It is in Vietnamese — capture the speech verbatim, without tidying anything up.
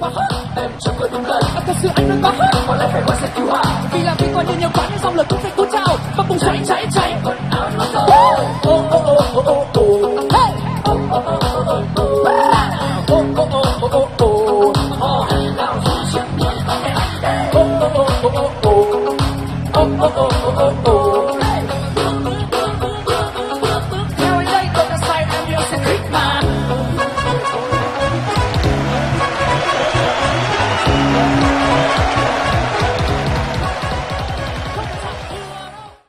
quá hot. Em chẳng có đúng lời, à, thật sự anh nói quá hot. Có lẽ phải gọi sẽ cứu hỏa. Vì làm việc coi như nhiều quá nên xong lời cũng phải cú chào và bùng cháy cháy cháy. Quần áo nó sâu. Oh oh oh oh oh oh. Hey. Oh oh oh oh oh oh. Oh oh oh oh oh oh. Oh, hãy nào dù chiếc nhẫn có mẹ anh đây. Oh oh oh oh oh oh. Oh oh oh.